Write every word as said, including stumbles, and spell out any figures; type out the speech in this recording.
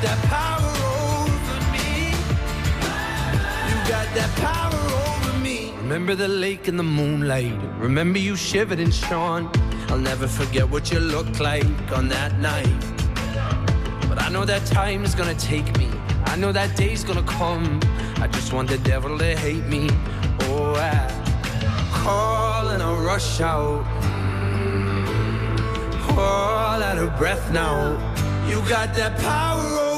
that power over me. You got that power over me. Remember the lake in the moonlight. Remember you shivered and shone. I'll never forget what you looked like on that night. But I know that time's gonna take me. I know that day's gonna come. I just want the devil to hate me. Oh, I call and I rush out. All out of breath now. You got that power over